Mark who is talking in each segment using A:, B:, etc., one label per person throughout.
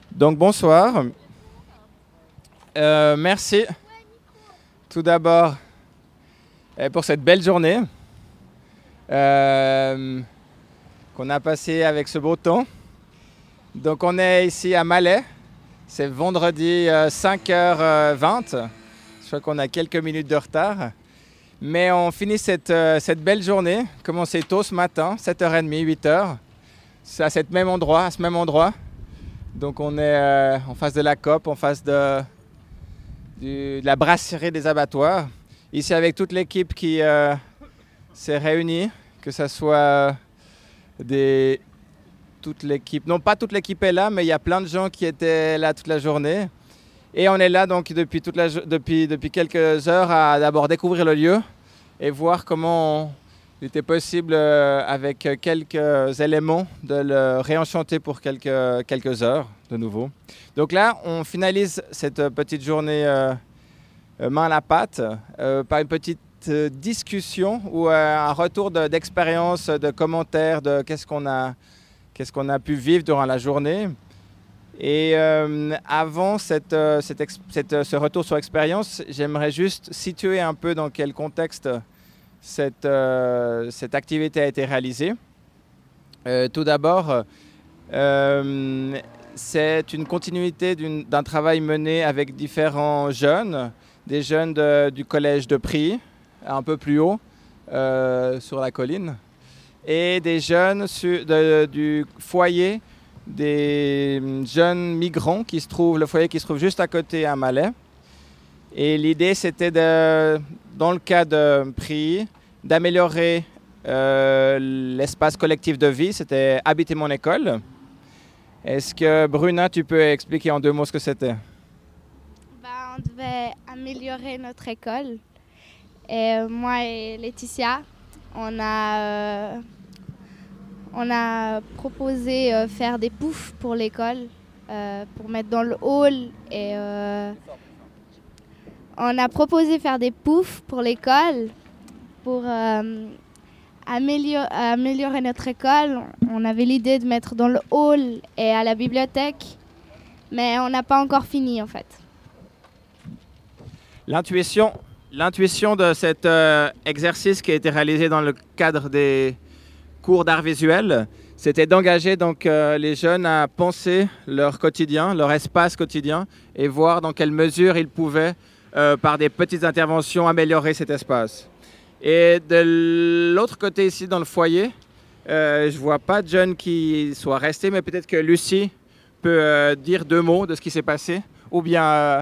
A: Donc bonsoir. Merci tout d'abord pour cette belle journée qu'on a passée avec ce beau temps. Donc on est ici à Malais, c'est vendredi 5h20, je crois qu'on a quelques minutes de retard. Mais on finit cette belle journée, commencé tôt ce matin, 7h30, 8h, c'est à ce même endroit. Donc on est en face de la COP, en face de la brasserie des abattoirs. Ici avec toute l'équipe qui s'est réunie, que ce soit toute l'équipe. Non, pas toute l'équipe est là, mais il y a plein de gens qui étaient là toute la journée. Et on est là donc depuis quelques heures à d'abord découvrir le lieu et voir comment il était possible avec quelques éléments de le réenchanter pour quelques heures de nouveau. Donc là, on finalise cette petite journée main à la pâte par une petite discussion ou un retour d'expérience, de commentaires de qu'est-ce qu'on a pu vivre durant la journée. Et avant ce retour sur expérience, j'aimerais juste situer un peu dans quel contexte cette activité a été réalisée. Tout d'abord, c'est une continuité d'un travail mené avec différents jeunes, des jeunes du collège de Prie, un peu plus haut, sur la colline, et des jeunes du foyer des jeunes migrants le foyer qui se trouve juste à côté à Malais. Et l'idée, c'était dans le cas de Prie, d'améliorer l'espace collectif de vie. C'était habiter mon école. Est-ce que Bruna, tu peux expliquer en 2 mots ce que c'était?
B: On devait améliorer notre école. Et moi et Laetitia, on a proposé faire des poufs pour l'école, pour mettre dans le hall. Et on a proposé faire des poufs pour l'école, pour améliorer notre école. On avait l'idée de mettre dans le hall et à la bibliothèque, mais on n'a pas encore fini en fait.
A: L'intuition de cet exercice qui a été réalisé dans le cadre des cours d'art visuel, c'était d'engager donc les jeunes à penser leur quotidien, leur espace quotidien et voir dans quelle mesure ils pouvaient, par des petites interventions, améliorer cet espace. Et de l'autre côté ici dans le foyer, je ne vois pas de jeunes qui soient restés, mais peut-être que Lucie peut dire 2 mots de ce qui s'est passé, ou bien...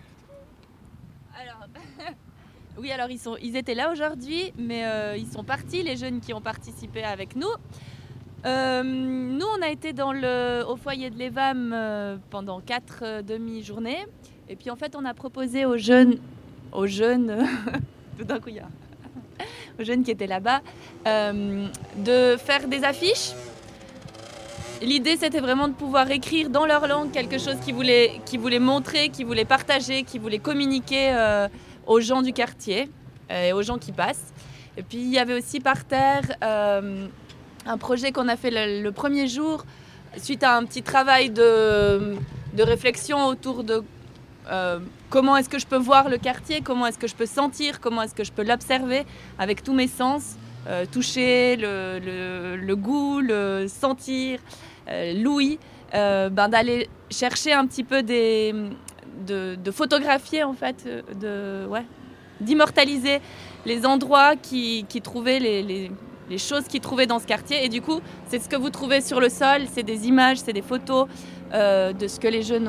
C: Oui, alors ils étaient là aujourd'hui, mais ils sont partis, les jeunes qui ont participé avec nous. Nous, on a été au foyer de l'EVAM pendant 4 demi-journées. Et puis en fait, on a proposé aux jeunes tout d'un coup, aux jeunes qui étaient là-bas, de faire des affiches. L'idée, c'était vraiment de pouvoir écrire dans leur langue quelque chose qu'ils voulaient montrer, qu'ils voulaient partager, qu'ils voulaient communiquer aux gens du quartier et aux gens qui passent. Et puis il y avait aussi par terre un projet qu'on a fait le premier jour suite à un petit travail de réflexion autour de comment est-ce que je peux voir le quartier, comment est-ce que je peux sentir, comment est-ce que je peux l'observer avec tous mes sens, toucher, le goût, le sentir, l'ouïe, d'aller chercher un petit peu de photographier en fait, d'immortaliser les endroits qui trouvaient les choses qu'ils trouvaient dans ce quartier. Et du coup, c'est ce que vous trouvez sur le sol, c'est des images, c'est des photos de ce que les jeunes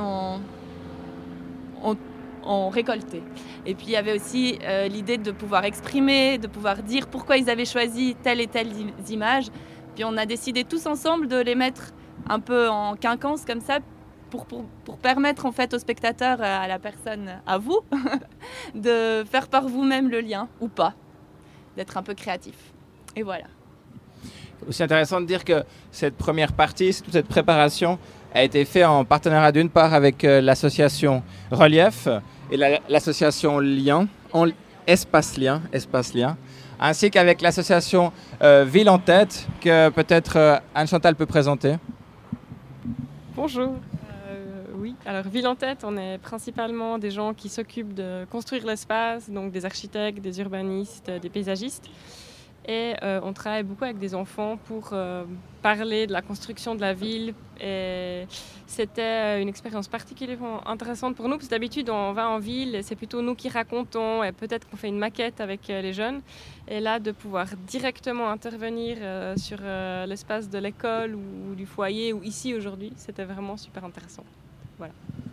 C: ont récolté. Et puis il y avait aussi l'idée de pouvoir exprimer, de pouvoir dire pourquoi ils avaient choisi telle et telle image. Puis on a décidé tous ensemble de les mettre un peu en quinconce comme ça, pour permettre en fait aux spectateurs, à la personne, à vous, de faire par vous-même le lien, ou pas, d'être un peu créatif. Et voilà.
A: C'est aussi intéressant de dire que cette première partie, toute cette préparation a été faite en partenariat d'une part avec l'association Relief et l'association Lien, Espace Lien, ainsi qu'avec l'association Ville en Tête, que peut-être Anne-Chantal peut présenter.
D: Bonjour. Oui, alors Ville en Tête, on est principalement des gens qui s'occupent de construire l'espace, donc des architectes, des urbanistes, des paysagistes. Et on travaille beaucoup avec des enfants pour parler de la construction de la ville. Et c'était une expérience particulièrement intéressante pour nous, parce que d'habitude on va en ville et c'est plutôt nous qui racontons et peut-être qu'on fait une maquette avec les jeunes. Et là, de pouvoir directement intervenir sur l'espace de l'école ou du foyer ou ici aujourd'hui, c'était vraiment super intéressant. Voilà.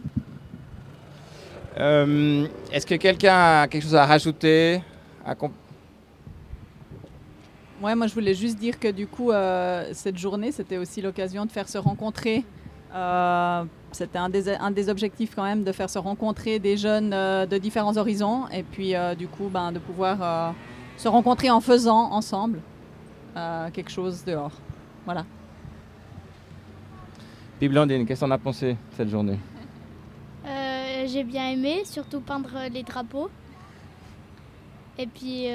A: Est-ce que quelqu'un a quelque chose à rajouter
E: Ouais, moi je voulais juste dire que du coup, cette journée, c'était aussi l'occasion de faire se rencontrer. C'était un des objectifs quand même, de faire se rencontrer des jeunes de différents horizons. Et puis du coup, de pouvoir se rencontrer en faisant ensemble quelque chose dehors. Voilà.
A: Puis Blandine, qu'est-ce qu'on a pensé cette journée?
B: J'ai bien aimé, surtout peindre les drapeaux. Et puis,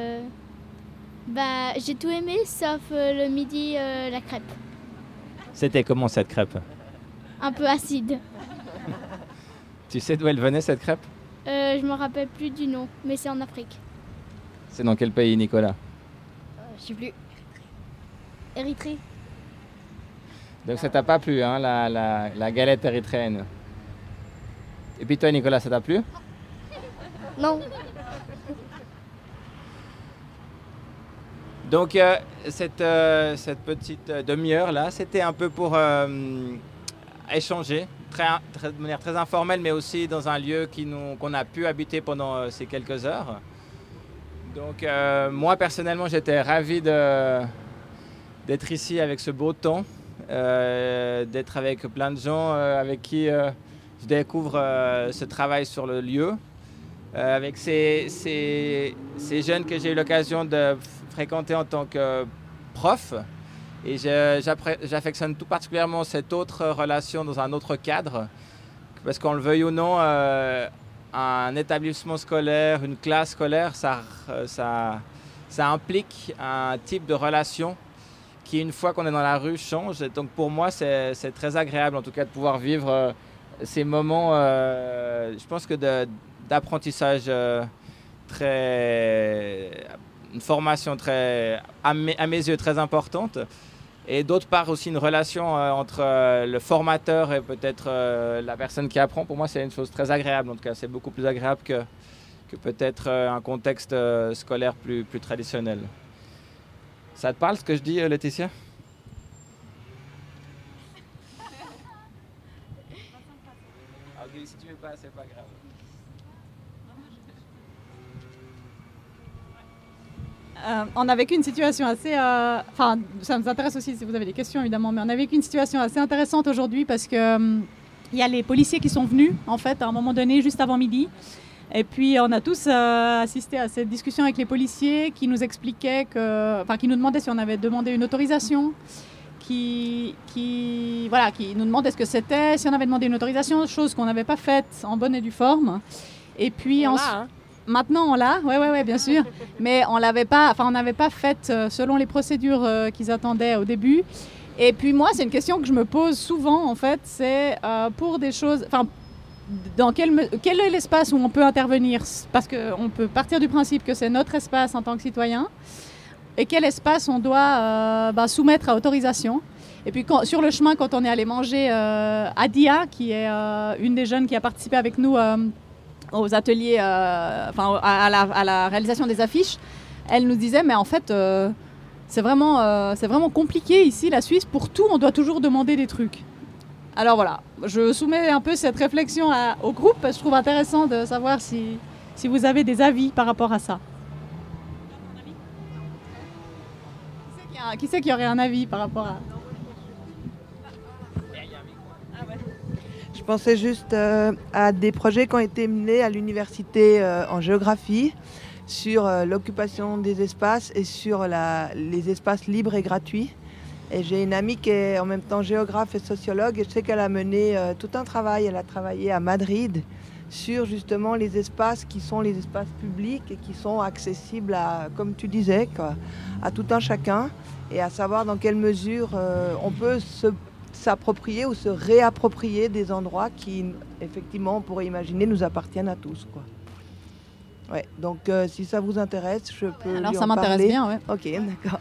B: j'ai tout aimé, sauf le midi, la crêpe.
A: C'était comment cette crêpe?
B: Un peu acide.
A: Tu sais d'où elle venait cette crêpe?
B: Je me rappelle plus du nom, mais c'est en Afrique.
A: C'est dans quel pays, Nicolas?
B: Je sais plus. Érythrée.
A: Donc ça t'a pas plu, hein, la galette érythréenne? Et puis toi, Nicolas, ça t'a plu?
B: Non.
A: Donc cette petite demi-heure là, c'était un peu pour échanger de manière très informelle, mais aussi dans un lieu qu'on a pu habiter pendant ces quelques heures. Donc moi personnellement, j'étais ravi d'être ici avec ce beau temps, d'être avec plein de gens avec qui je découvre ce travail sur le lieu, avec ces jeunes que j'ai eu l'occasion de fréquenter en tant que prof. Et j'affectionne tout particulièrement cette autre relation dans un autre cadre, parce qu'on le veuille ou non, un établissement scolaire, une classe scolaire, ça implique un type de relation qui, une fois qu'on est dans la rue, change. Et donc pour moi, c'est très agréable en tout cas de pouvoir vivre ces moments, je pense que d'apprentissage une formation à mes yeux très importante, et d'autre part aussi une relation entre le formateur et peut-être la personne qui apprend. Pour moi, c'est une chose très agréable. En tout cas, c'est beaucoup plus agréable que peut-être un contexte scolaire plus traditionnel. Ça te parle ce que je dis, Laetitia? Ok, si tu veux pas, c'est pas grave.
E: On a vécu une situation assez... ça nous intéresse aussi si vous avez des questions évidemment, mais on a vécu une situation assez intéressante aujourd'hui parce que y a les policiers qui sont venus en fait à un moment donné, juste avant midi. Et puis on a tous assisté à cette discussion avec les policiers qui nous expliquaient qui nous demandaient si on avait demandé une autorisation, qui nous demandaient ce que c'était, si on avait demandé une autorisation, chose qu'on n'avait pas faite en bonne et due forme. Et puis maintenant on l'a, ouais, bien sûr, mais on n'avait pas faite selon les procédures qu'ils attendaient au début. Et puis moi, c'est une question que je me pose souvent en fait, c'est pour des choses, dans quel est l'espace où on peut intervenir, parce qu'on peut partir du principe que c'est notre espace en tant que citoyen, et quel espace on doit soumettre à autorisation. Et puis sur le chemin, quand on est allé manger, Adia, qui est une des jeunes qui a participé avec nous aux ateliers, à la réalisation des affiches, elle nous disait, mais en fait, c'est vraiment compliqué ici, la Suisse, pour tout, on doit toujours demander des trucs. Alors voilà, je soumets un peu cette réflexion au groupe, parce que je trouve intéressant de savoir si vous avez des avis par rapport à ça. Qui c'est qui aurait un avis par rapport à...
F: Je pensais juste à des projets qui ont été menés à l'université en géographie sur l'occupation des espaces et sur les espaces libres et gratuits. Et j'ai une amie qui est en même temps géographe et sociologue, et je sais qu'elle a mené tout un travail. Elle a travaillé à Madrid sur justement les espaces qui sont les espaces publics et qui sont accessibles à, comme tu disais, à tout un chacun, et à savoir dans quelle mesure on peut s'approprier ou se réapproprier des endroits qui, effectivement, on pourrait imaginer, nous appartiennent à tous, quoi. Ouais, donc si ça vous intéresse, je peux
E: Alors
F: lui
E: ça
F: en
E: m'intéresse
F: parler.
E: bien, ouais.
F: Ok, d'accord.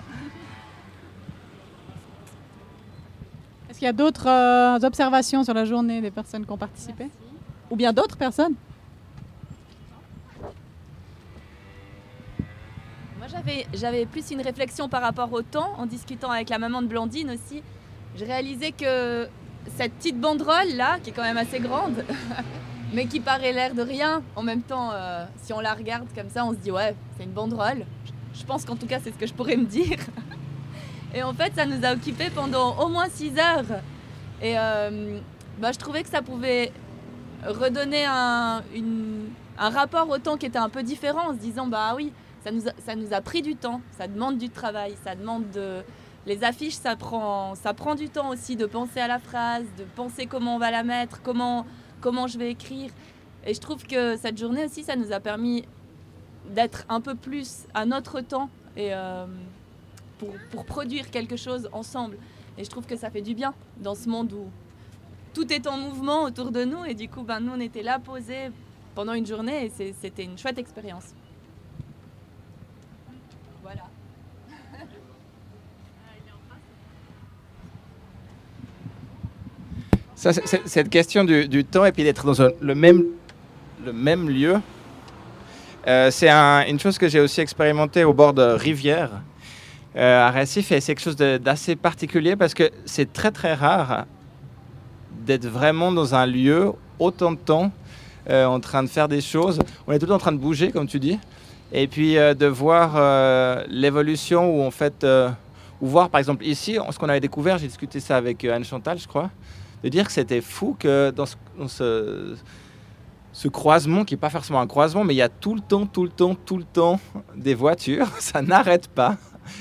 E: Est-ce qu'il y a d'autres observations sur la journée des personnes qui ont participé? Ou bien d'autres personnes?
C: Moi, j'avais plus une réflexion par rapport au temps, en discutant avec la maman de Blandine aussi. J'ai réalisé que cette petite banderole là, qui est quand même assez grande, mais qui paraît l'air de rien, en même temps, si on la regarde comme ça, on se dit ouais, c'est une banderole. Je pense qu'en tout cas, c'est ce que je pourrais me dire. Et en fait, ça nous a occupés pendant au moins 6 heures. Et je trouvais que ça pouvait redonner un rapport au temps qui était un peu différent, en se disant bah oui, ça nous a pris du temps, ça demande du travail, ça demande de... Les affiches, ça prend du temps aussi de penser à la phrase, de penser comment on va la mettre, comment je vais écrire. Et je trouve que cette journée aussi, ça nous a permis d'être un peu plus à notre temps et pour produire quelque chose ensemble. Et je trouve que ça fait du bien dans ce monde où tout est en mouvement autour de nous. Et du coup, nous, on était là, posés pendant une journée et c'était une chouette expérience. Voilà.
A: Ça, cette question du temps et puis d'être dans le même lieu, c'est une chose que j'ai aussi expérimenté au bord de rivière à Recife, et c'est quelque chose d'assez particulier parce que c'est très très rare d'être vraiment dans un lieu autant de temps en train de faire des choses. On est tout le temps en train de bouger, comme tu dis, et puis de voir l'évolution où en fait, ou voir par exemple ici, ce qu'on avait découvert, j'ai discuté ça avec Anne Chantal, je crois, de dire que c'était fou que dans ce croisement, qui n'est pas forcément un croisement, mais il y a tout le temps des voitures, ça n'arrête pas.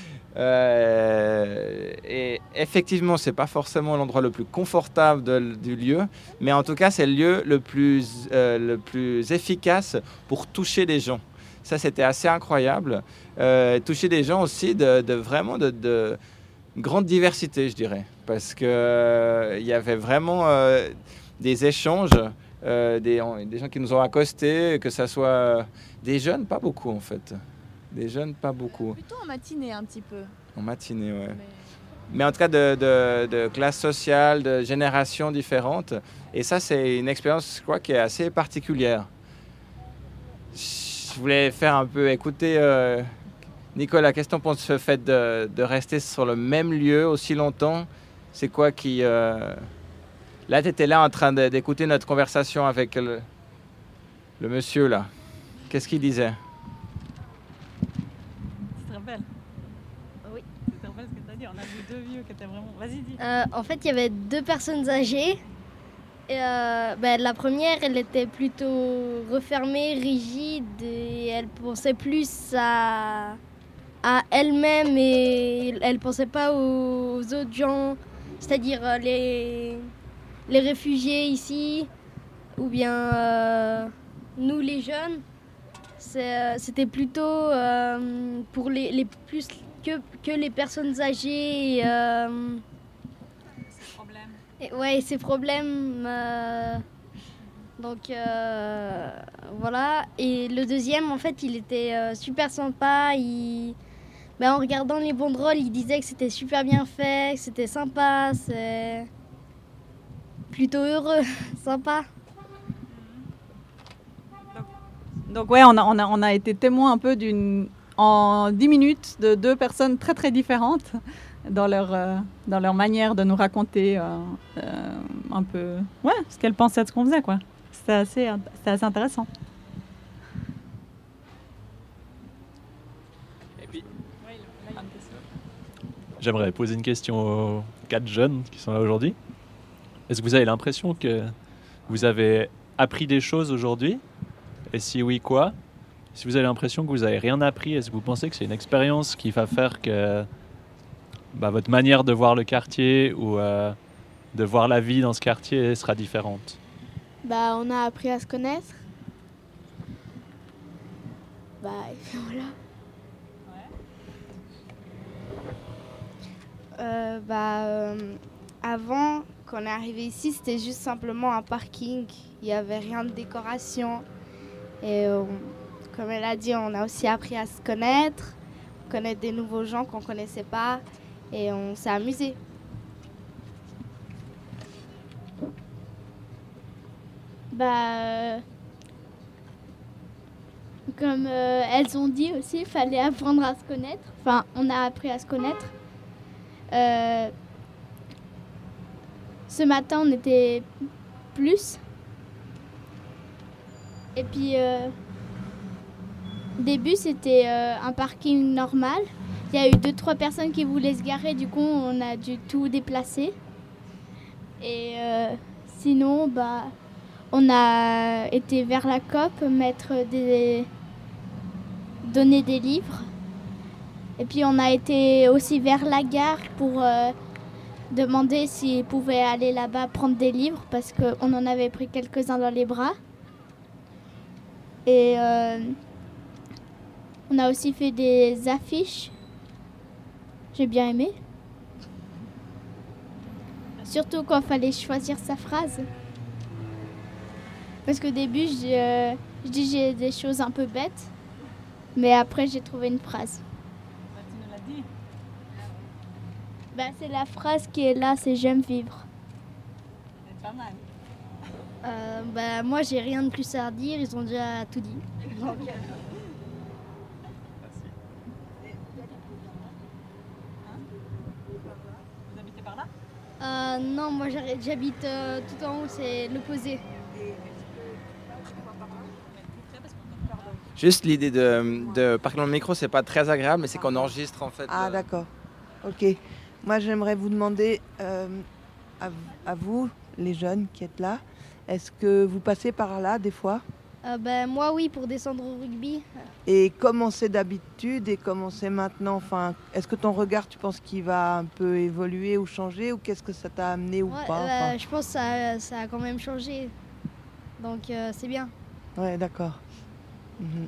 A: Et effectivement, c'est pas forcément l'endroit le plus confortable du lieu, mais en tout cas, c'est le lieu le plus efficace pour toucher les gens. Ça, c'était assez incroyable. Toucher des gens aussi vraiment de grande diversité, je dirais, parce que il y avait vraiment des échanges, des gens qui nous ont accostés, que ça soit des jeunes, pas beaucoup en fait. Des jeunes, pas beaucoup.
C: Plutôt en matinée un petit peu.
A: En matinée, ouais. Mais en tout cas, de classes sociales, de générations différentes. Et ça, c'est une expérience, je crois, qui est assez particulière. Je voulais faire un peu écouter Nicolas. Qu'est-ce que tu en penses de ce fait de rester sur le même lieu aussi longtemps? C'est quoi qui... Là, tu étais là en train d'écouter notre conversation avec le monsieur, là. Qu'est-ce qu'il disait?
E: On a vu 2 vieux qui étaient vraiment... Vas-y, dis.
G: En fait, il y avait 2 personnes âgées. Et, la première, elle était plutôt refermée, rigide, et elle pensait plus à elle-même et elle pensait pas aux autres gens, c'est-à-dire les réfugiés ici, ou bien nous les jeunes. C'était plutôt pour les plus... que les personnes âgées ces problèmes donc voilà. Et le deuxième, en fait, il était super sympa. En regardant les banderoles, il disait que c'était super bien fait, que c'était sympa, c'est plutôt heureux. Sympa.
E: Donc ouais, on a été témoin un peu en 10 minutes de 2 personnes très très différentes dans leur manière de nous raconter un peu ce qu'elles pensaient de ce qu'on faisait, quoi. C'était assez intéressant.
H: Et puis, j'aimerais poser une question aux 4 jeunes qui sont là aujourd'hui. Est-ce que vous avez l'impression que vous avez appris des choses aujourd'hui? Et si oui, quoi? Si vous avez l'impression que vous n'avez rien appris, est-ce que vous pensez que c'est une expérience qui va faire que votre manière de voir le quartier ou de voir la vie dans ce quartier sera différente?
B: On a appris à se connaître. Et puis voilà. Avant, quand on est arrivé ici, c'était juste simplement un parking. Il n'y avait rien de décoration. Et comme elle a dit, on a aussi appris à se connaître, connaître des nouveaux gens qu'on ne connaissait pas. Et on s'est amusé.
I: Comme elles ont dit aussi, il fallait apprendre à se connaître. Enfin, on a appris à se connaître. Ce matin, on était plus. Et puis, au début, c'était un parking normal. Il y a eu 2-3 personnes qui voulaient se garer, du coup, on a dû tout déplacer. Et sinon, on a été vers la COP, donner des livres. Et puis on a été aussi vers la gare pour demander s'ils pouvaient aller là-bas prendre des livres parce qu'on en avait pris quelques-uns dans les bras. Et on a aussi fait des affiches. J'ai bien aimé. Surtout quand il fallait choisir sa phrase. Parce qu'au début, je dis des choses un peu bêtes, mais après, j'ai trouvé une phrase.
E: Tu nous l'as dit.
I: C'est la phrase qui est là, c'est « j'aime vivre ».
E: C'est pas mal.
G: Moi, j'ai rien de plus à dire, ils ont déjà tout dit.
E: Vous habitez par là?
G: Non, moi j'habite tout en haut, c'est l'opposé.
A: Juste l'idée de parler dans le micro, c'est pas très agréable, mais c'est qu'on enregistre en fait.
F: Ah d'accord, ok. Moi j'aimerais vous demander, à vous, les jeunes qui êtes là, est-ce que vous passez par là des fois?
G: Moi oui, pour descendre au rugby.
F: Et comment c'est d'habitude et comment c'est maintenant? Enfin, est-ce que ton regard, tu penses qu'il va un peu évoluer ou changer, ou qu'est-ce que ça t'a amené ou pas? Enfin...
G: Je pense que ça a quand même changé, donc c'est bien.
F: Ouais, d'accord. Mhm.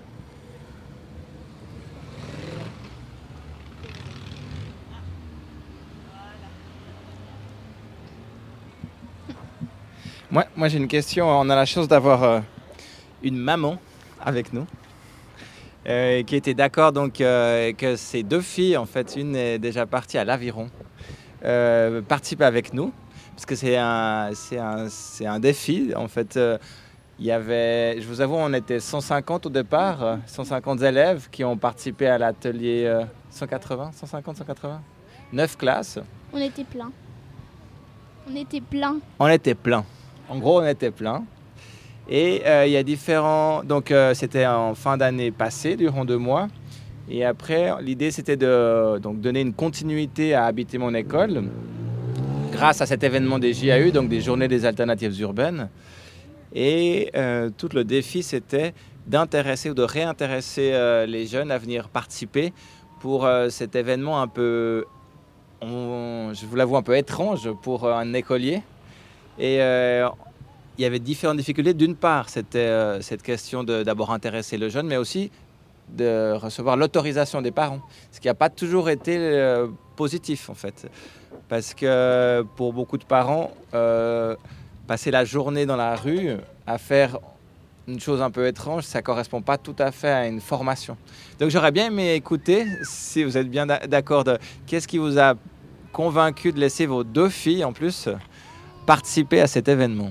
A: Moi j'ai une question. On a la chance d'avoir une maman avec nous qui était d'accord donc que ces 2 filles, en fait, une est déjà partie à l'Aviron, participer avec nous parce que c'est un défi en fait. Il y avait, je vous avoue, on était 150 au départ, 150 élèves qui ont participé à l'atelier 180, 9 classes.
I: On était plein.
A: On était plein. En gros, on était plein. Et il y a différents... Donc, c'était en fin d'année passée, durant 2 mois. Et après, l'idée, c'était de donner une continuité à Habiter mon école grâce à cet événement des JAU, donc des Journées des alternatives urbaines. Et tout le défi, c'était d'intéresser ou de réintéresser les jeunes à venir participer pour cet événement un peu, je vous l'avoue, un peu étrange pour un écolier. Et il y avait différentes difficultés. D'une part, c'était cette question de d'abord intéresser le jeune, mais aussi de recevoir l'autorisation des parents, ce qui n'a pas toujours été positif en fait. Parce que pour beaucoup de parents, passer la journée dans la rue à faire une chose un peu étrange, ça ne correspond pas tout à fait à une formation. Donc j'aurais bien aimé écouter, si vous êtes bien d'accord, qu'est-ce qui vous a convaincu de laisser vos 2 filles en plus participer à cet événement?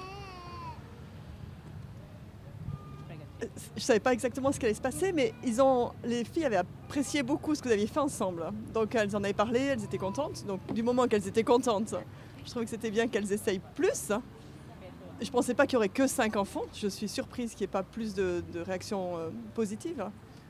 J: Je ne savais pas exactement ce qui allait se passer, mais les filles avaient apprécié beaucoup ce que vous aviez fait ensemble. Donc elles en avaient parlé, elles étaient contentes. Donc du moment qu'elles étaient contentes, je trouvais que c'était bien qu'elles essayent plus. Je ne pensais pas qu'il n'y aurait que 5 enfants. Je suis surprise qu'il n'y ait pas plus de réactions positives.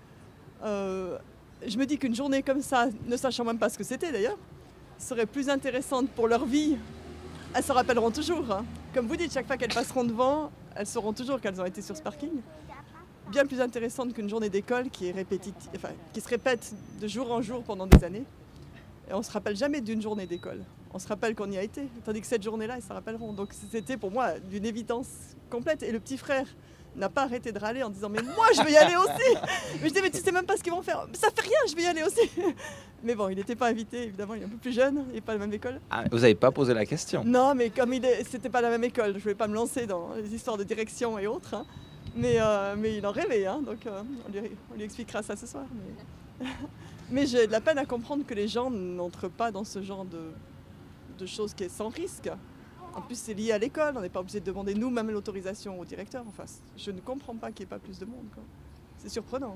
J: Je me dis qu'une journée comme ça, ne sachant même pas ce que c'était d'ailleurs, serait plus intéressante pour leur vie. Elles se rappelleront toujours. Comme vous dites, chaque fois qu'elles passeront devant, elles sauront toujours qu'elles ont été sur ce parking. Bien plus intéressante qu'une journée d'école qui est qui se répète de jour en jour pendant des années. Et on ne se rappelle jamais d'une journée d'école. On se rappelle qu'on y a été. Tandis que cette journée-là, ils se rappelleront. Donc c'était pour moi d'une évidence complète. Et le petit frère n'a pas arrêté de râler en disant mais moi je vais y aller aussi. Mais je dis mais tu sais même pas ce qu'ils vont faire. Ça fait rien, je vais y aller aussi. Mais bon, il n'était pas invité, évidemment, il est un peu plus jeune, il n'est pas à la même école.
A: Ah, vous n'avez pas posé la question?
J: Non, mais comme c'était pas la même école, je ne voulais pas me lancer dans les histoires de direction et autres. Hein. Mais il en rêvait, hein, donc on lui expliquera ça ce soir. Mais j'ai de la peine à comprendre que les gens n'entrent pas dans ce genre de choses qui est sans risque. En plus, c'est lié à l'école, on n'est pas obligé de demander nous-mêmes l'autorisation au directeur. Enfin, je ne comprends pas qu'il n'y ait pas plus de monde, quoi. C'est surprenant.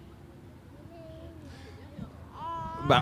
J: Hein.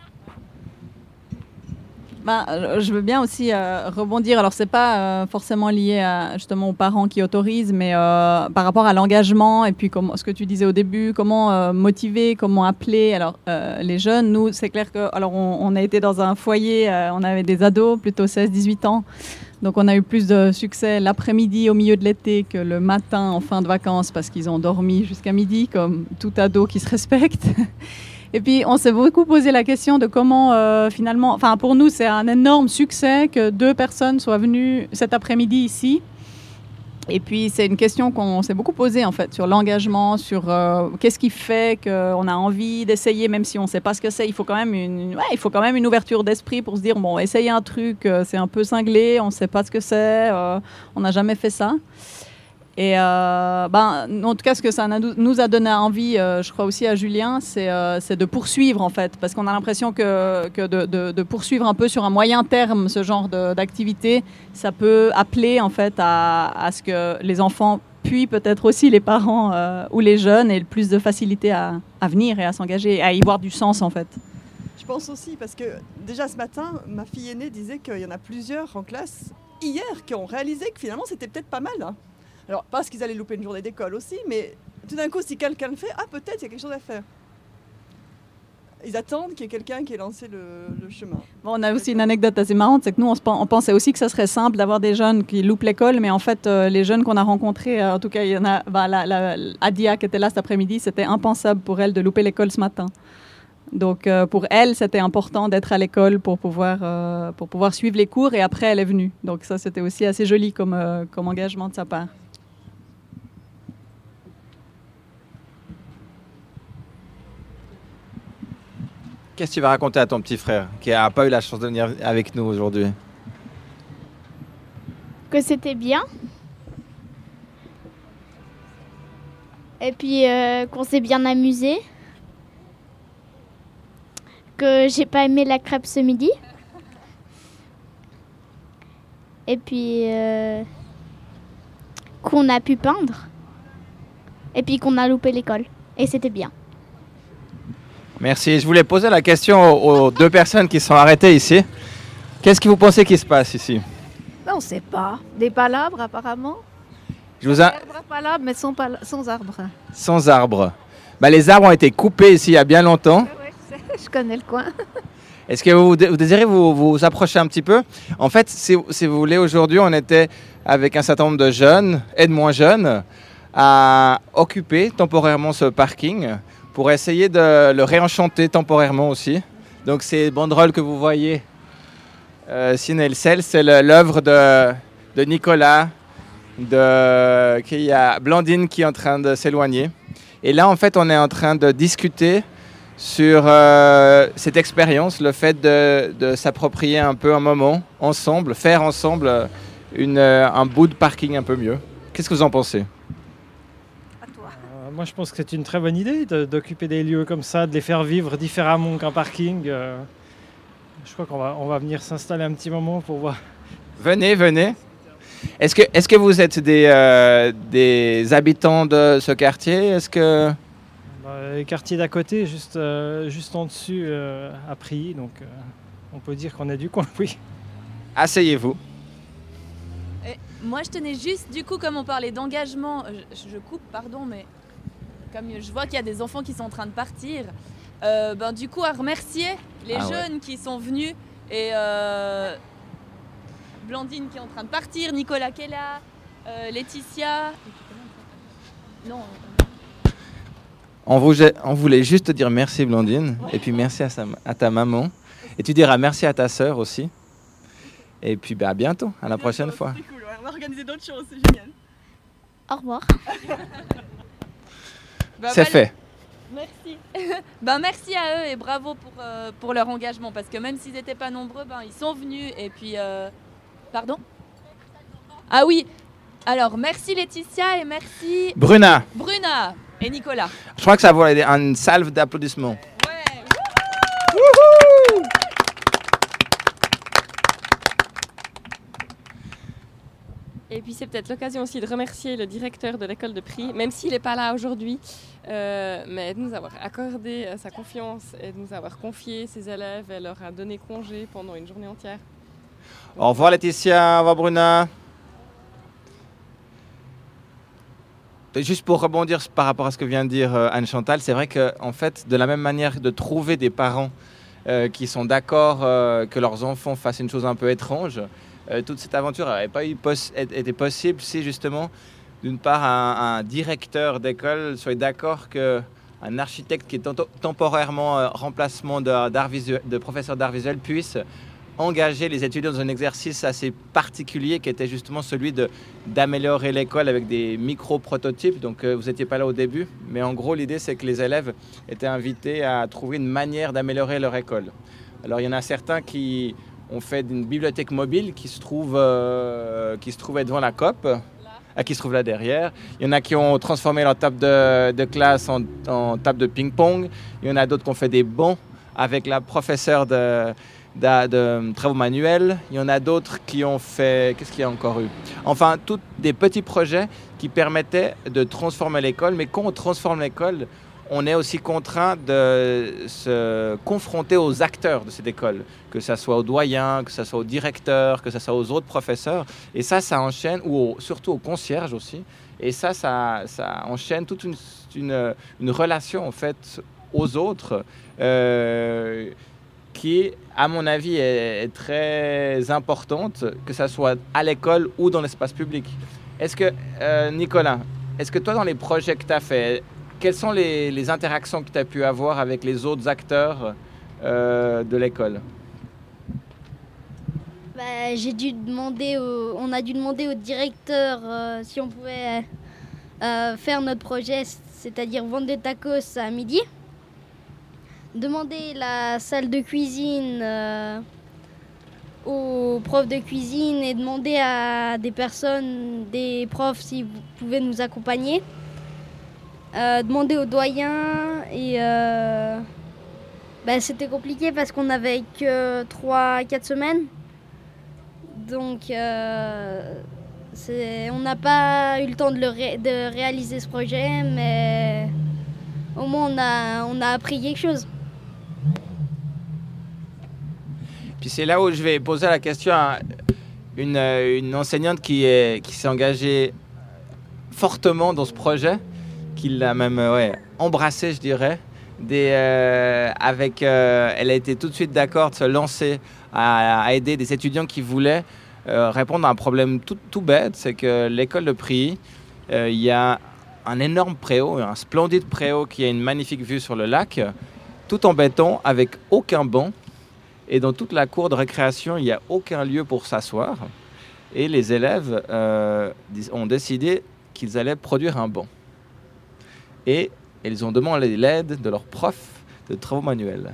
E: Je veux bien aussi rebondir. Alors, c'est pas forcément lié justement aux parents qui autorisent, mais par rapport à l'engagement et puis ce que tu disais au début, comment motiver, comment appeler. Alors, les jeunes, nous, c'est clair que on a été dans un foyer, on avait des ados, plutôt 16-18 ans. Donc, on a eu plus de succès l'après-midi au milieu de l'été que le matin en fin de vacances parce qu'ils ont dormi jusqu'à midi, comme tout ado qui se respecte. Et puis, on s'est beaucoup posé la question de comment, finalement... Enfin, pour nous, c'est un énorme succès que 2 personnes soient venues cet après-midi ici. Et puis, c'est une question qu'on s'est beaucoup posée, en fait, sur l'engagement, sur qu'est-ce qui fait qu'on a envie d'essayer, même si on ne sait pas ce que c'est. Il faut quand même une ouverture d'esprit pour se dire, bon, essayer un truc, c'est un peu cinglé, on ne sait pas ce que c'est, on n'a jamais fait ça. Et en tout cas, ce que ça nous a donné envie, je crois aussi à Julien, c'est de poursuivre en fait, parce qu'on a l'impression que de poursuivre un peu sur un moyen terme ce genre d'activité, ça peut appeler en fait à ce que les enfants, puis peut-être aussi les parents ou les jeunes aient le plus de facilité à venir et à s'engager, à y voir du sens en fait.
J: Je pense aussi, parce que déjà ce matin, ma fille aînée disait qu'il y en a plusieurs en classe hier qui ont réalisé que finalement c'était peut-être pas mal. Hein. Alors, parce qu'ils allaient louper une journée d'école aussi, mais tout d'un coup, si quelqu'un le fait, peut-être il y a quelque chose à faire. Ils attendent qu'il y ait quelqu'un qui ait lancé le chemin.
E: Bon, on a aussi une anecdote assez marrante, c'est que nous, on pensait aussi que ça serait simple d'avoir des jeunes qui loupent l'école, mais en fait, les jeunes qu'on a rencontrés, en tout cas, il y en a, Adia qui était là cet après-midi, c'était impensable pour elle de louper l'école ce matin. Donc, pour elle, c'était important d'être à l'école pour pouvoir suivre les cours, et après, elle est venue. Donc, ça, c'était aussi assez joli comme engagement de sa part.
A: Qu'est-ce que tu vas raconter à ton petit frère qui n'a pas eu la chance de venir avec nous aujourd'hui?
I: Que c'était bien. Et puis qu'on s'est bien amusé. Que j'ai pas aimé la crêpe ce midi. Et puis qu'on a pu peindre. Et puis qu'on a loupé l'école. Et c'était bien.
A: Merci. Je voulais poser la question aux 2 personnes qui sont arrêtées ici. Qu'est-ce que vous pensez qui se passe ici?
K: On ne sait pas. Des palabres apparemment. Palabres, mais sans arbres.
A: Sans arbres. Les arbres ont été coupés ici il y a bien longtemps.
K: Je connais le coin.
A: Est-ce que vous désirez vous approcher un petit peu? En fait, si vous voulez, aujourd'hui, on était avec un certain nombre de jeunes et de moins jeunes à occuper temporairement ce parking pour essayer de le réenchanter temporairement aussi. Donc ces banderoles que vous voyez, Ciné et le sel, c'est l'œuvre de Nicolas, il y a Blandine qui est en train de s'éloigner. Et là, en fait, on est en train de discuter sur cette expérience, le fait de s'approprier un peu un moment ensemble, faire ensemble un bout de parking un peu mieux. Qu'est-ce que vous en pensez?
L: Moi, je pense que c'est une très bonne idée d'occuper des lieux comme ça, de les faire vivre différemment qu'un parking. Je crois qu'on va venir s'installer un petit moment pour voir.
A: Venez. Est-ce que vous êtes des habitants de ce quartier? Est-ce que...
L: Le quartier d'à côté, juste en dessus, à Prilly, donc on peut dire qu'on est du coin, oui.
A: Asseyez-vous.
C: Moi, je tenais juste, du coup, comme on parlait d'engagement, je coupe, pardon, mais comme je vois qu'il y a des enfants qui sont en train de partir, du coup, à remercier les jeunes qui sont venus, et Blandine qui est en train de partir, Nicolas qui est là, Laetitia... Non...
A: On voulait juste te dire merci Blandine, et puis merci à ta maman, et tu diras merci à ta sœur aussi. Et puis à bientôt, à la prochaine fois.
J: C'est cool, on va organiser d'autres choses, c'est génial.
I: Au revoir.
A: C'est fait.
C: Merci. Merci à eux et bravo pour leur engagement parce que même s'ils n'étaient pas nombreux, ils sont venus et puis... Pardon ? Ah oui. Alors, merci Laetitia et merci...
A: Bruna
C: Et Nicolas.
A: Je crois que ça vaut une salve d'applaudissements.
D: Et puis c'est peut-être l'occasion aussi de remercier le directeur de l'école de Prie, même s'il n'est pas là aujourd'hui, mais de nous avoir accordé sa confiance et de nous avoir confié ses élèves et leur a donné congé pendant une journée entière.
A: Au revoir Laetitia, au revoir Bruna. Juste pour rebondir par rapport à ce que vient de dire Anne-Chantal, c'est vrai qu'en fait, de la même manière de trouver des parents qui sont d'accord que leurs enfants fassent une chose un peu étrange, toute cette aventure n'aurait pas été possible si justement, d'une part, un directeur d'école soit d'accord qu'un architecte qui est temporairement remplacement de professeur d'art visuel puisse engager les étudiants dans un exercice assez particulier qui était justement celui d'améliorer l'école avec des micro-prototypes. Donc vous n'étiez pas là au début, mais en gros l'idée c'est que les élèves étaient invités à trouver une manière d'améliorer leur école. Alors il y en a certains qui ont fait une bibliothèque mobile qui se trouvait devant la COP, qui se trouve là derrière. Il y en a qui ont transformé leur table de classe en table de ping-pong. Il y en a d'autres qui ont fait des bancs avec la professeure de travaux manuels. Il y en a d'autres qui ont fait... Qu'est-ce qu'il y a encore eu ? Enfin, tous des petits projets qui permettaient de transformer l'école. Mais quand on transforme l'école, on est aussi contraint de se confronter aux acteurs de cette école, que ce soit aux doyens, que ce soit aux directeurs, que ce soit aux autres professeurs. Et ça enchaîne, surtout aux concierges aussi. Et ça enchaîne toute une relation, en fait, aux autres qui, à mon avis, est très importante, que ce soit à l'école ou dans l'espace public. Est-ce que, Nicolas, toi, dans les projets que tu as faits, quelles sont les interactions que tu as pu avoir avec les autres acteurs de l'école ?
I: On a dû demander au directeur si on pouvait faire notre projet, c'est-à-dire vendre des tacos à midi. Demander la salle de cuisine aux profs de cuisine et demander à des profs s'ils pouvaient nous accompagner. Demander aux doyens et c'était compliqué parce qu'on n'avait que 3-4 semaines. Donc on n'a pas eu le temps de réaliser ce projet, mais au moins on a appris quelque chose.
A: Puis c'est là où je vais poser la question à une enseignante qui s'est engagée fortement dans ce projet, qui l'a même embrassé, je dirais. Elle a été tout de suite d'accord de se lancer à aider des étudiants qui voulaient répondre à un problème tout bête, c'est que l'école de Prie, il y a un énorme préau, un splendide préau qui a une magnifique vue sur le lac, tout en béton, avec aucun banc. Et dans toute la cour de récréation, il n'y a aucun lieu pour s'asseoir. Et les élèves ont décidé qu'ils allaient produire un banc. Et ils ont demandé l'aide de leur prof de travaux manuels.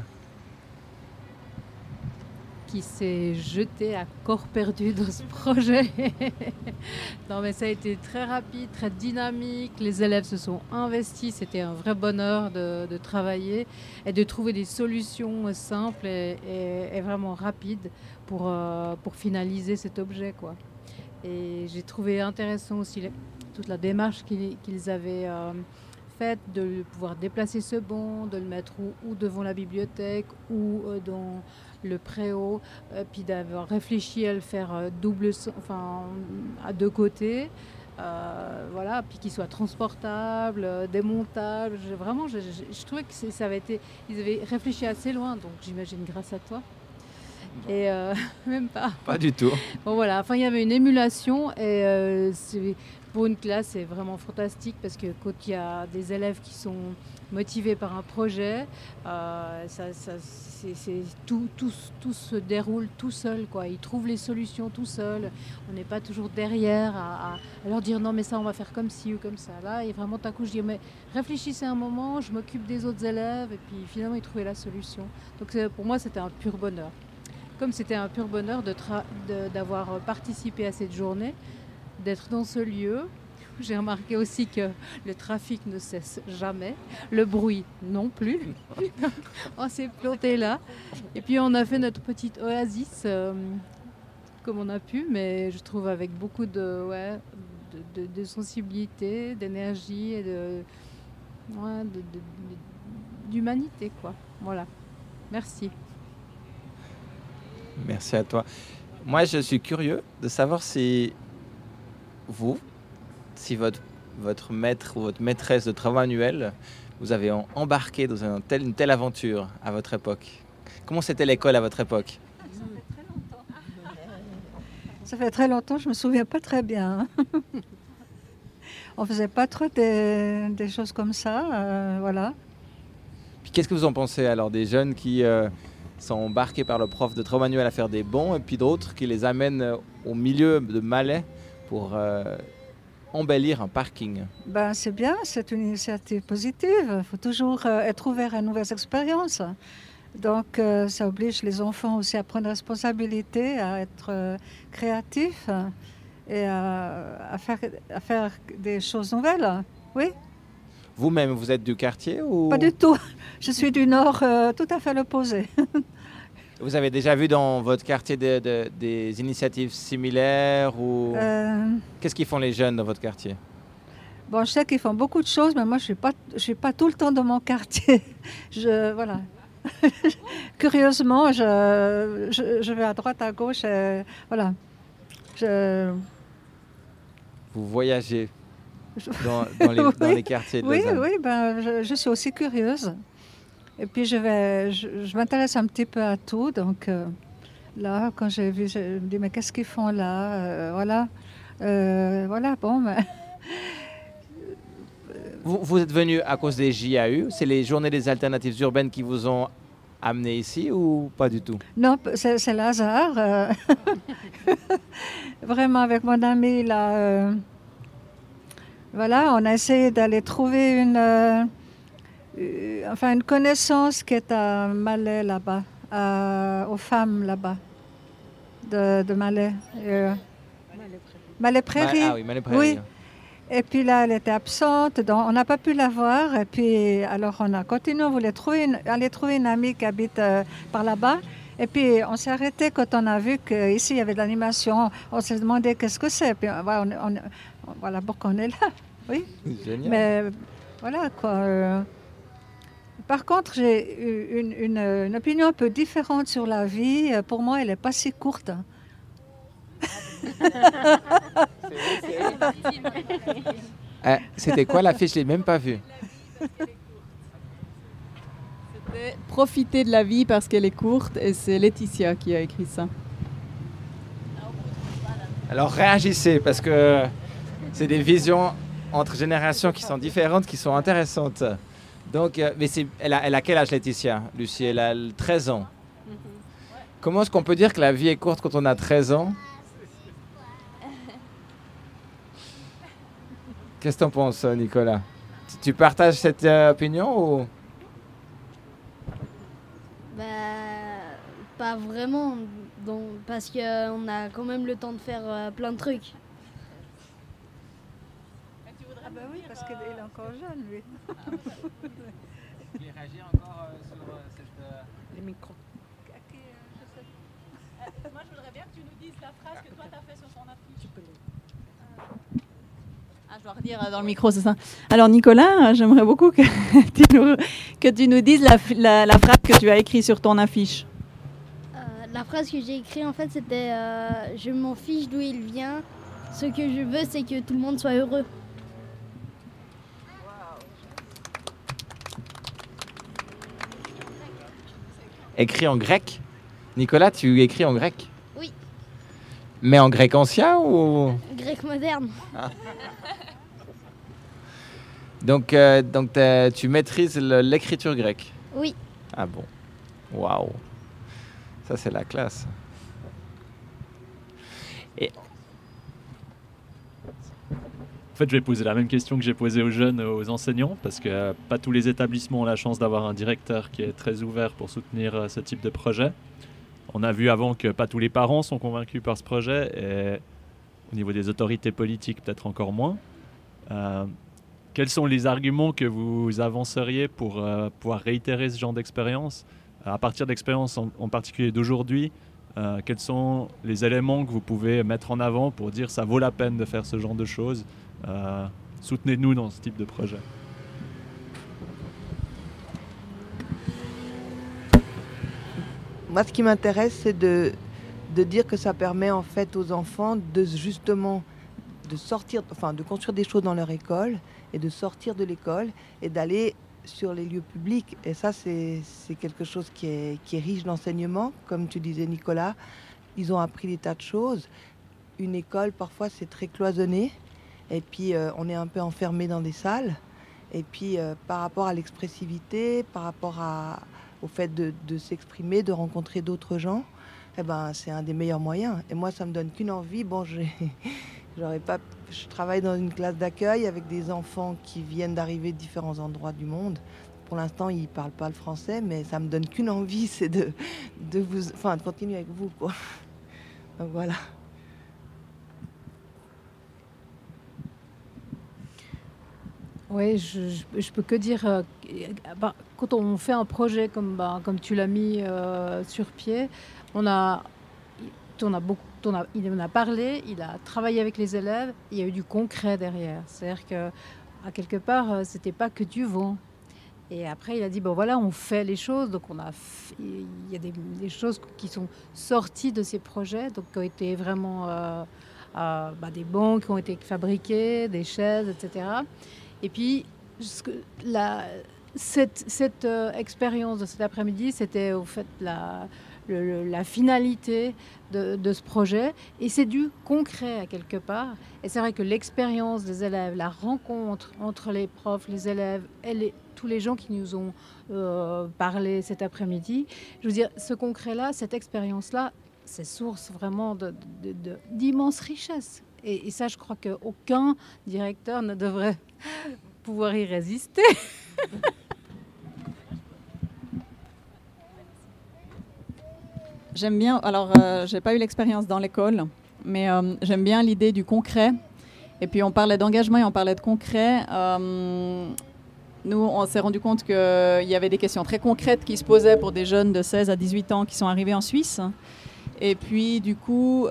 E: Qui s'est jeté à corps perdu dans ce projet. Non, mais ça a été très rapide, très dynamique. Les élèves se sont investis. C'était un vrai bonheur de travailler et de trouver des solutions simples et vraiment rapides pour finaliser cet objet, quoi. Et j'ai trouvé intéressant aussi toute la démarche qu'ils avaient faite de pouvoir déplacer ce banc, de le mettre ou devant la bibliothèque ou dans le préau, puis d'avoir réfléchi à le faire à deux côtés, puis qu'il soit transportable, démontable. Vraiment, je trouvais que ils avaient réfléchi assez loin, donc j'imagine grâce à toi. Et même pas.
A: Pas du tout.
E: Bon voilà, il y avait une émulation et
M: pour une classe, c'est vraiment fantastique parce que quand il y a des élèves qui sont motivés par un projet, tout se déroule tout seul, quoi. Ils trouvent les solutions tout seuls. On n'est pas toujours derrière à leur dire non mais ça on va faire comme ci ou comme ça. Là, et vraiment d'un coup je dis mais réfléchissez un moment, je m'occupe des autres élèves et puis finalement ils trouvaient la solution. Donc pour moi c'était un pur bonheur. Comme c'était un pur bonheur d'avoir participé à cette journée, d'être dans ce lieu. J'ai remarqué aussi que le trafic ne cesse jamais, le bruit non plus. On s'est planté là. Et puis on a fait notre petite oasis comme on a pu, mais je trouve avec beaucoup de sensibilité, d'énergie et d'humanité, quoi. Voilà. Merci.
A: Merci à toi. Moi, je suis curieux de savoir si votre maître ou votre maîtresse de travaux manuels vous avez embarqué dans une telle aventure à votre époque. Comment c'était l'école à votre époque?
N: Ça fait très longtemps, je me souviens pas très bien. On faisait pas trop des choses comme ça, voilà.
A: Puis qu'est-ce que vous en pensez alors des jeunes qui sont embarqués par le prof de travaux manuels à faire des bons et puis d'autres qui les amènent au milieu de Malais pour embellir un parking?
N: C'est bien, c'est une initiative positive. Il faut toujours être ouvert à de nouvelles expériences. Donc ça oblige les enfants aussi à prendre responsabilité, à être créatifs et à faire des choses nouvelles. Oui.
A: Vous-même, vous êtes du quartier ou...
N: Pas du tout. Je suis du Nord, tout à fait l'opposé.
A: Vous avez déjà vu dans votre quartier des initiatives similaires ou... Qu'est-ce qu'ils font les jeunes dans votre quartier?
N: Bon, je sais qu'ils font beaucoup de choses, mais moi, je suis pas tout le temps dans mon quartier. Voilà. Curieusement, je vais à droite, à gauche. Voilà.
A: Vous voyagez dans les quartiers de Lausanne.
N: Oui, je suis aussi curieuse. Et puis je m'intéresse un petit peu à tout. Donc là, quand j'ai vu, je me dis mais qu'est-ce qu'ils font là? Voilà, bon.
A: Vous êtes venu à cause des JAU? C'est les Journées des alternatives urbaines qui vous ont amené ici ou pas du tout?
N: Non, c'est le hasard. Vraiment avec mon ami là. Voilà, on a essayé d'aller trouver une connaissance qui est à Malais là-bas, aux femmes là-bas, de Malais. Malais Prairie.
A: Ah oui, Malais Prairie.
N: Oui. Et puis là, elle était absente, donc on n'a pas pu la voir. Et puis, alors on a continué, on voulait aller trouver une amie qui habite par là-bas. Et puis, on s'est arrêté quand on a vu qu'ici, il y avait de l'animation. On s'est demandé qu'est-ce que c'est. Puis, voilà pourquoi on est là. Oui.
A: Génial.
N: Mais voilà quoi. Par contre, j'ai une opinion un peu différente sur la vie. Pour moi, elle n'est pas si courte.
A: C'était quoi l'affiche? Je ne l'ai même pas vue.
O: C'était Profiter de la vie parce qu'elle est courte et c'est Laetitia qui a écrit ça.
A: Alors réagissez parce que c'est des visions entre générations qui sont différentes, qui sont intéressantes. Donc, mais elle a quel âge Laetitia? Lucie, elle a 13 ans. Comment est-ce qu'on peut dire que la vie est courte quand on a 13 ans? Qu'est-ce que tu en penses, Nicolas? Tu partages cette opinion ou...
G: Pas vraiment, parce qu'on a quand même le temps de faire plein de trucs.
N: Oui, parce qu'il est encore jeune, lui.
A: Vous voulez réagir encore sur cette...
N: Les micros.
E: Moi, je voudrais bien que tu nous dises la phrase que toi, tu as fait sur ton affiche.
O: Je dois redire dans le micro, c'est ça. Alors, Nicolas, j'aimerais beaucoup que tu nous dises la phrase que tu as écrite sur ton affiche.
G: La phrase que j'ai écrite, en fait, c'était « Je m'en fiche d'où il vient. Ce que je veux, c'est que tout le monde soit heureux. »
A: Écrit en grec? Nicolas, tu écris en grec?
G: Oui.
A: Mais en grec ancien ou...
G: grec moderne.
A: Ah. Donc tu maîtrises l'écriture grecque?
G: Oui.
A: Ah bon. Waouh. Ça, c'est la classe. Et...
H: En fait, je vais poser la même question que j'ai posée aux jeunes, aux enseignants, parce que pas tous les établissements ont la chance d'avoir un directeur qui est très ouvert pour soutenir ce type de projet. On a vu avant que pas tous les parents sont convaincus par ce projet, et au niveau des autorités politiques, peut-être encore moins. Quels sont les arguments que vous avanceriez pour pouvoir réitérer ce genre d'expérience? À partir d'expériences en particulier d'aujourd'hui, quels sont les éléments que vous pouvez mettre en avant pour dire ça vaut la peine de faire ce genre de choses? Soutenez-nous dans ce type de projet.
F: Moi, ce qui m'intéresse, c'est de dire que ça permet en fait aux enfants de justement de sortir, enfin de construire des choses dans leur école et de sortir de l'école et d'aller sur les lieux publics. Et ça, c'est quelque chose qui est riche d'enseignement. Comme tu disais, Nicolas, ils ont appris des tas de choses. Une école, parfois, c'est très cloisonné. Et puis, on est un peu enfermé dans des salles. Et puis, par rapport à l'expressivité, par rapport au fait de s'exprimer, de rencontrer d'autres gens, eh ben, c'est un des meilleurs moyens. Et moi, ça me donne qu'une envie. Bon, je travaille dans une classe d'accueil avec des enfants qui viennent d'arriver de différents endroits du monde. Pour l'instant, ils ne parlent pas le français, mais ça me donne qu'une envie, c'est de continuer avec vous, quoi. Donc voilà.
M: Oui, je peux que dire, quand on fait un projet comme tu l'as mis sur pied, il en a parlé, il a travaillé avec les élèves, il y a eu du concret derrière. C'est-à-dire qu'à quelque part, c'était pas que du vent. Et après, il a dit, bon voilà, on fait les choses. Donc il y a des choses qui sont sorties de ces projets, donc qui ont été vraiment des bancs qui ont été fabriqués, des chaises, etc. Et puis, cette expérience de cet après-midi, c'était au fait la finalité de ce projet. Et c'est du concret à quelque part. Et c'est vrai que l'expérience des élèves, la rencontre entre les profs, les élèves et tous les gens qui nous ont parlé cet après-midi, je veux dire, ce concret-là, cette expérience-là, c'est source vraiment d'immense richesse. Et ça, je crois qu'aucun directeur ne devrait pouvoir y résister.
O: J'aime bien, alors j'ai pas eu l'expérience dans l'école, mais j'aime bien l'idée du concret. Et puis on parlait d'engagement et on parlait de concret. Nous, on s'est rendu compte qu'il y avait des questions très concrètes qui se posaient pour des jeunes de 16 à 18 ans qui sont arrivés en Suisse. Et puis du coup...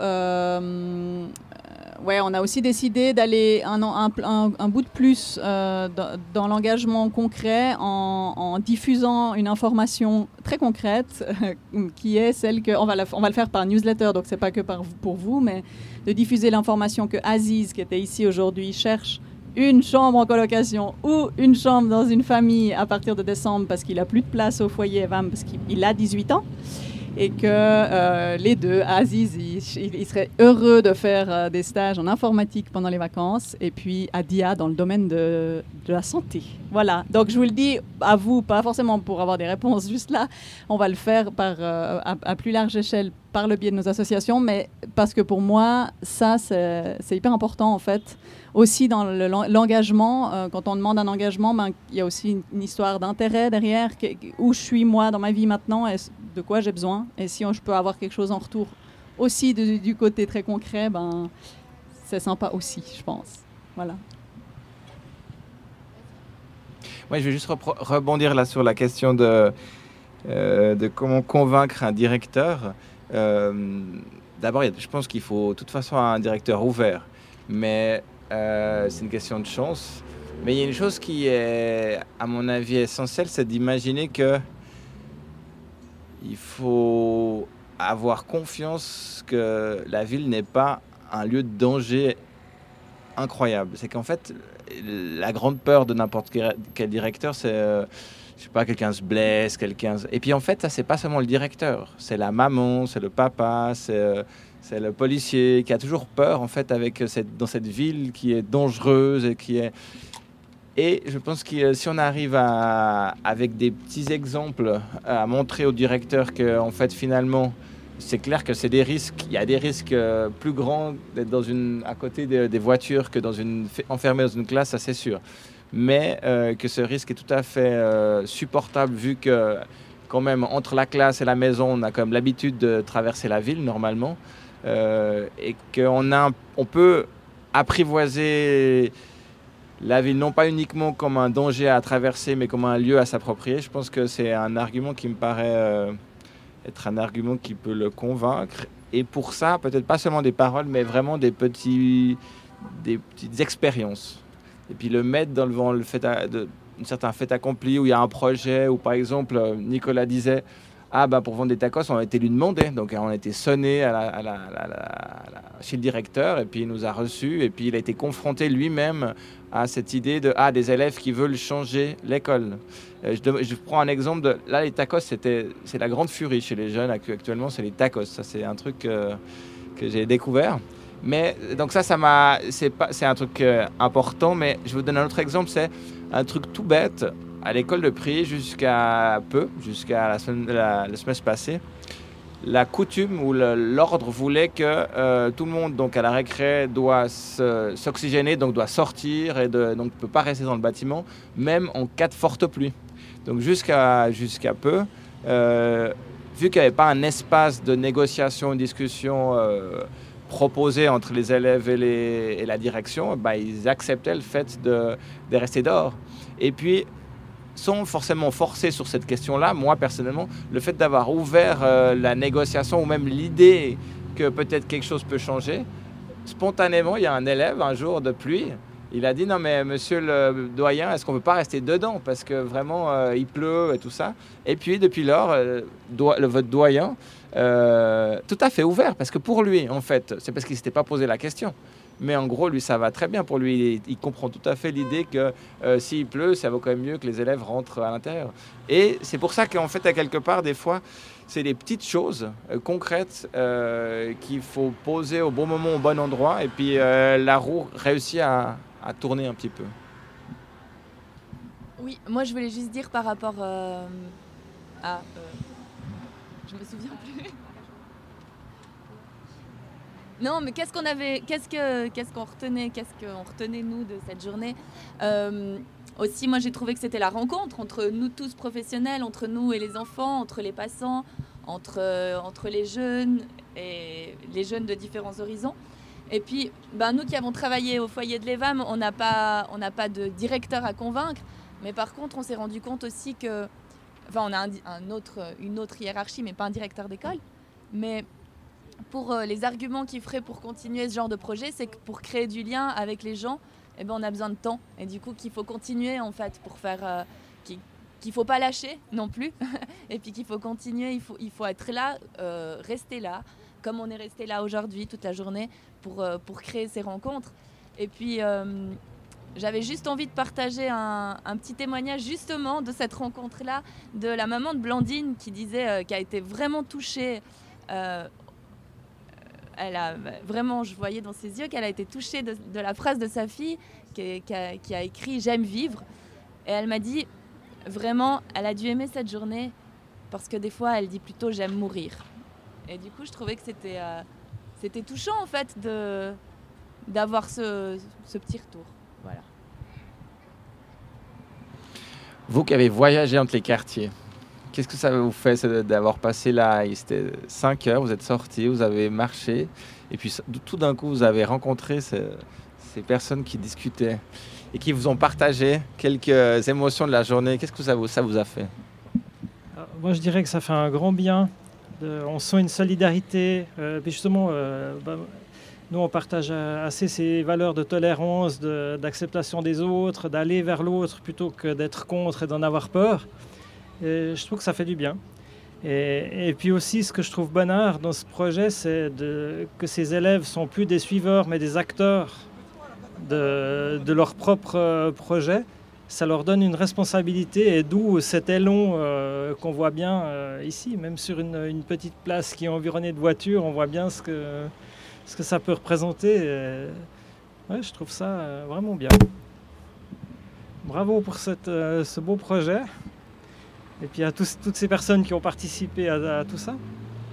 O: on a aussi décidé d'aller un bout de plus dans l'engagement concret en diffusant une information très concrète qui est celle que on va le faire par newsletter, donc c'est pas que pour vous, mais de diffuser l'information que Aziz, qui était ici aujourd'hui, cherche une chambre en colocation ou une chambre dans une famille à partir de décembre parce qu'il a plus de place au foyer Evam parce qu'il a 18 ans. Et que les deux, Aziz, il serait heureux de faire des stages en informatique pendant les vacances, et puis Adia dans le domaine de la santé. Voilà, donc je vous le dis à vous, pas forcément pour avoir des réponses juste là, on va le faire à plus large échelle par le biais de nos associations, mais parce que pour moi, ça, c'est hyper important en fait. Aussi dans l'engagement, quand on demande un engagement, il y a aussi une histoire d'intérêt derrière, où je suis moi dans ma vie maintenant, et de quoi j'ai besoin, et si je peux avoir quelque chose en retour aussi du côté très concret, c'est sympa aussi, je pense. Voilà.
A: Ouais, je vais juste rebondir là sur la question de comment convaincre un directeur. D'abord, je pense qu'il faut de toute façon un directeur ouvert, mais c'est une question de chance. Mais il y a une chose qui est, à mon avis, essentielle, c'est d'imaginer que il faut avoir confiance que la ville n'est pas un lieu de danger incroyable. C'est qu'en fait, la grande peur de n'importe quel directeur, c'est je sais pas, quelqu'un se blesse, Et puis en fait, ça, c'est pas seulement le directeur. C'est la maman, c'est le papa, c'est le policier qui a toujours peur, en fait, dans cette ville qui est dangereuse et qui est... Et je pense que si on arrive avec des petits exemples, à montrer au directeur qu'en fait, finalement, c'est clair que c'est des risques. Il y a des risques plus grands d'être à côté des voitures que enfermé dans une classe, ça c'est sûr. Mais que ce risque est tout à fait supportable vu que quand même entre la classe et la maison, on a quand même l'habitude de traverser la ville normalement et qu'on peut apprivoiser la ville non pas uniquement comme un danger à traverser, mais comme un lieu à s'approprier. Je pense que c'est un argument qui me paraît être un argument qui peut le convaincre. Et pour ça, peut-être pas seulement des paroles, mais vraiment des petites expériences. Et puis le mettre devant un certain fait accompli où il y a un projet, où par exemple, Nicolas disait pour vendre des tacos, on a été lui demander. Donc on a été sonné chez le directeur et puis il nous a reçus. Et puis il a été confronté lui-même à cette idée des élèves qui veulent changer l'école. Je prends un exemple là, les tacos, c'est la grande furie chez les jeunes actuellement, c'est les tacos. Ça, c'est un truc que j'ai découvert. Mais donc c'est un truc important. Mais je vous donne un autre exemple, c'est un truc tout bête. À l'école de prier jusqu'à la semaine passée, la coutume ou l'ordre voulait que tout le monde, donc à la récré, doit s'oxygéner, donc doit sortir et donc ne peut pas rester dans le bâtiment, même en cas de forte pluie. Donc jusqu'à peu, vu qu'il n'y avait pas un espace de négociation, de discussion proposé entre les élèves et la direction, ils acceptaient le fait de rester dehors. Et puis, sans forcément forcer sur cette question-là, moi personnellement, le fait d'avoir ouvert la négociation ou même l'idée que peut-être quelque chose peut changer, spontanément, il y a un élève, un jour de pluie, il a dit « Non mais monsieur le doyen, est-ce qu'on ne peut pas rester dedans parce que vraiment il pleut et tout ça ?» Et puis depuis lors, votre doyen, tout à fait ouvert, parce que pour lui, en fait, c'est parce qu'il ne s'était pas posé la question. Mais en gros, lui, ça va très bien pour lui. Il comprend tout à fait l'idée que s'il pleut, ça vaut quand même mieux que les élèves rentrent à l'intérieur. Et c'est pour ça qu'en fait, à quelque part, des fois, c'est des petites choses concrètes qu'il faut poser au bon moment, au bon endroit. Et puis, la roue réussit à tourner un petit peu.
C: Oui, moi, je voulais juste dire par rapport je me souviens plus. Non, mais qu'est-ce qu'on retenait nous de cette journée aussi, moi j'ai trouvé que c'était la rencontre entre nous tous professionnels, entre nous et les enfants, entre les passants, entre les jeunes et les jeunes de différents horizons. Et puis, nous qui avons travaillé au foyer de l'EVAM, on n'a pas de directeur à convaincre, mais par contre, on s'est rendu compte aussi que, on a une autre hiérarchie, mais pas un directeur d'école, mais pour les arguments qu'il ferait pour continuer ce genre de projet, c'est que pour créer du lien avec les gens, on a besoin de temps. Et du coup, qu'il faut continuer en fait pour faire... qu'il ne faut pas lâcher non plus. Et puis qu'il faut continuer, il faut être là, rester là, comme on est resté là aujourd'hui toute la journée pour créer ces rencontres. Et puis, j'avais juste envie de partager un petit témoignage justement de cette rencontre-là, de la maman de Blandine qui disait qu'elle a été vraiment touchée... elle a vraiment, je voyais dans ses yeux qu'elle a été touchée de la phrase de sa fille qui a écrit « J'aime vivre ». Et elle m'a dit, vraiment, elle a dû aimer cette journée parce que des fois, elle dit plutôt « J'aime mourir ». Et du coup, je trouvais que c'était touchant, en fait, d'avoir ce petit retour. Voilà.
A: Vous qui avez voyagé entre les quartiers, qu'est-ce que ça vous fait d'avoir passé là, c'était 5 heures, vous êtes sortis, vous avez marché, et puis tout d'un coup, vous avez rencontré ces personnes qui discutaient et qui vous ont partagé quelques émotions de la journée. Qu'est-ce que ça vous a fait ?
L: Moi, je dirais que ça fait un grand bien. On sent une solidarité. Puis justement, nous, on partage assez ces valeurs de tolérance, d'acceptation des autres, d'aller vers l'autre plutôt que d'être contre et d'en avoir peur. Et je trouve que ça fait du bien. Et puis aussi, ce que je trouve bonheur dans ce projet, c'est que ces élèves ne sont plus des suiveurs, mais des acteurs de leur propre projet. ça leur donne une responsabilité, et d'où cet élan qu'on voit bien ici, même sur une petite place qui est environnée de voitures, on voit bien ce que ça peut représenter. Ouais, je trouve ça vraiment bien. Bravo pour ce beau projet, et puis à toutes ces personnes qui ont participé à tout ça.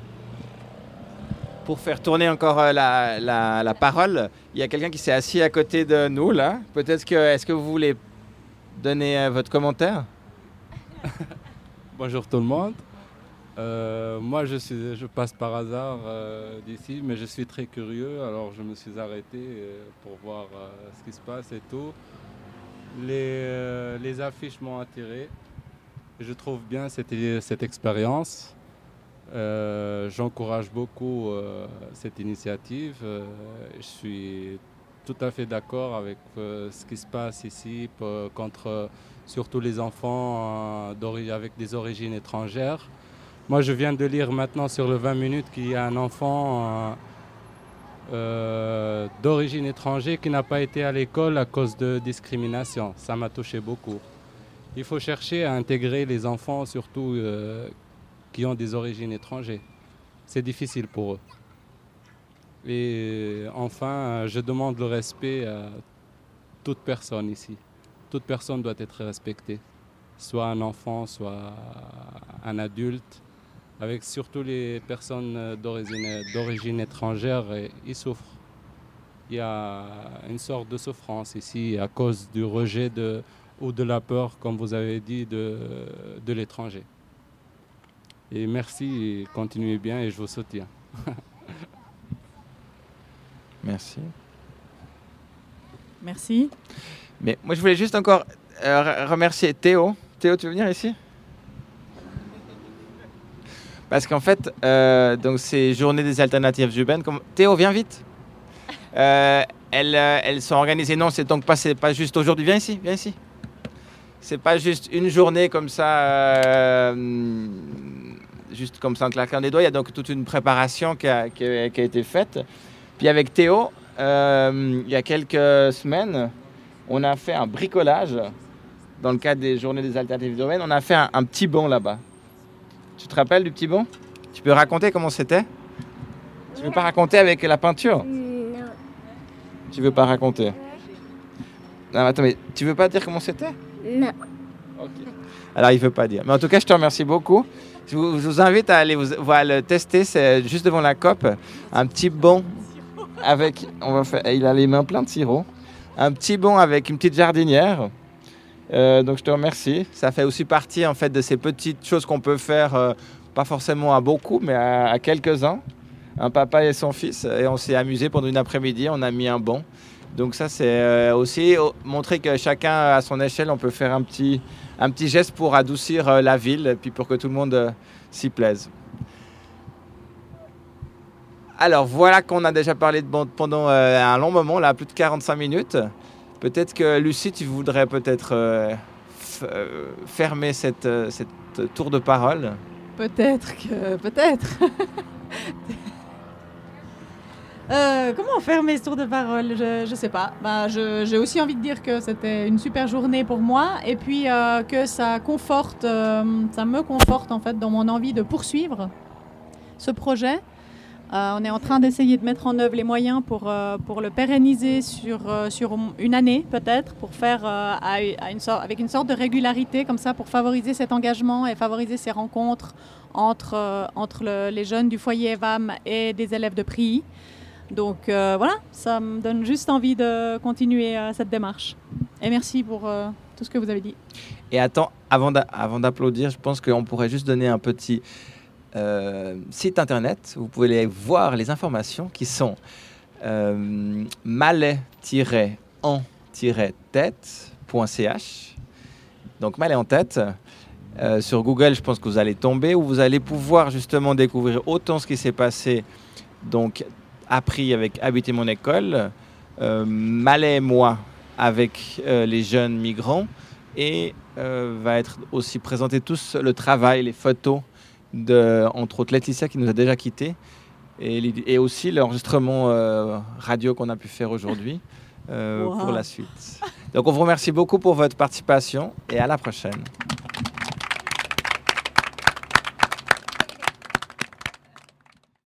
A: Pour faire tourner encore la parole, il y a quelqu'un qui s'est assis à côté de nous, là. Est-ce que vous voulez donner votre commentaire?
P: Bonjour tout le monde. Moi, je passe par hasard d'ici, mais je suis très curieux, alors je me suis arrêté pour voir ce qui se passe et tout. Les affiches m'ont attiré. Je trouve bien cette expérience. J'encourage beaucoup cette initiative. Je suis tout à fait d'accord avec ce qui se passe ici contre surtout les enfants avec des origines étrangères. Moi, je viens de lire maintenant sur le 20 minutes qu'il y a un enfant d'origine étrangère qui n'a pas été à l'école à cause de discrimination. Ça m'a touché beaucoup. Il faut chercher à intégrer les enfants, surtout qui ont des origines étrangères. C'est difficile pour eux. Et enfin, je demande le respect à toute personne ici. Toute personne doit être respectée, soit un enfant, soit un adulte. Avec surtout les personnes d'origine étrangère, ils souffrent. Il y a une sorte de souffrance ici à cause du rejet ou de la peur, comme vous avez dit, de l'étranger. Et merci, continuez bien et je vous soutiens.
A: Merci.
O: Merci.
A: Mais moi, je voulais juste encore remercier Théo. Théo, tu veux venir ici? Parce qu'en fait, donc ces journées des alternatives urbaines, Théo, viens vite. Elles sont organisées. Non, c'est donc pas juste aujourd'hui. Viens ici, viens ici. C'est pas juste une journée comme ça, juste comme ça en claquant des doigts. Il y a donc toute une préparation qui a été faite. Puis avec Théo, il y a quelques semaines, on a fait un bricolage dans le cadre des journées des alternatives urbaines. On a fait un petit banc là-bas. Tu te rappelles du petit banc? Tu peux raconter comment c'était? Tu veux pas raconter avec la peinture? Non. Tu veux pas raconter? Non, attends, mais tu veux pas dire comment c'était?
I: Non.
A: Ok. Alors, il veut pas dire. Mais en tout cas, je te remercie beaucoup. Je vous invite à aller le tester. C'est juste devant la COP. Un petit banc avec... il a les mains pleines de sirop. Un petit banc avec une petite jardinière. Donc je te remercie. Ça fait aussi partie en fait de ces petites choses qu'on peut faire, pas forcément à beaucoup, mais à quelques-uns. Un papa et son fils, et on s'est amusé pendant une après-midi. On a mis un banc. Donc ça c'est aussi montrer que chacun à son échelle, on peut faire un petit geste pour adoucir la ville, et puis pour que tout le monde s'y plaise. Alors voilà qu'on a déjà parlé pendant un long moment, là plus de 45 minutes. Peut-être que Lucie, tu voudrais peut-être fermer cette tour de parole.
O: Peut-être. Comment fermer ce tour de parole? Je sais pas. J'ai aussi envie de dire que c'était une super journée pour moi, et puis que ça me conforte en fait dans mon envie de poursuivre ce projet. On est en train d'essayer de mettre en œuvre les moyens pour le pérenniser sur une année peut-être, pour faire avec une sorte de régularité comme ça, pour favoriser cet engagement et favoriser ces rencontres entre les jeunes du foyer EVAM et des élèves de PRI. Donc voilà, ça me donne juste envie de continuer cette démarche. Et merci pour tout ce que vous avez dit.
A: Et attends, avant d'applaudir, je pense qu'on pourrait juste donner un petit... site internet, vous pouvez aller voir les informations qui sont malais-en-tête.ch. Donc Malais en tête. Sur Google, je pense que vous allez tomber, où vous allez pouvoir justement découvrir autant ce qui s'est passé, donc appris avec Habiter mon école, Malais et moi avec les jeunes migrants, et va être aussi présenté tous le travail, les photos entre autres Laetitia qui nous a déjà quittés, et aussi l'enregistrement radio qu'on a pu faire aujourd'hui. pour la suite. Donc on vous remercie beaucoup pour votre participation et à la prochaine.